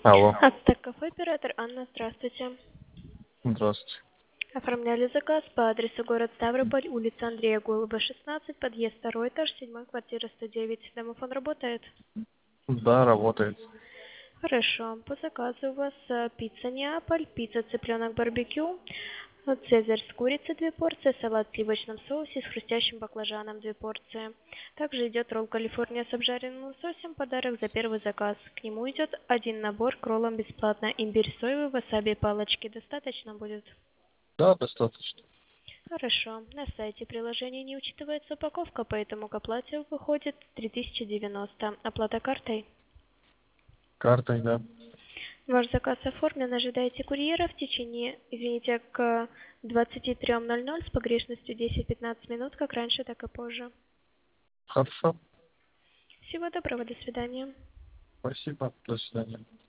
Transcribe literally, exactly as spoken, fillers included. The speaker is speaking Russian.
Алло. Ацтек кафе, оператор Анна, здравствуйте. Здравствуйте. Оформляли заказ по адресу город Ставрополь, улица Андрея Голуба, шестнадцать, подъезд второй этаж, седьмой, квартира сто девять. Домофон работает? Да, работает. Хорошо. По заказу у вас э, пицца Неаполь, пицца цыпленок барбекю, э, цезарь с курицей две порции, салат в сливочном соусе с хрустящим баклажаном две порции. Также идет ролл Калифорния с обжаренным лососем, подарок за первый заказ. К нему идет один набор к роллам бесплатно. Имбирь соевый, васаби палочки. Достаточно будет? Да, достаточно. Хорошо. На сайте приложения не учитывается упаковка, поэтому к оплате выходит три тысячи девяносто. Оплата картой? Картой, да. Ваш заказ оформлен. Ожидайте курьера в течение, извините, к двадцати трём ноль ноль с погрешностью десять-пятнадцать минут, как раньше, так и позже. Хорошо. Всего доброго, до свидания. Спасибо. До свидания.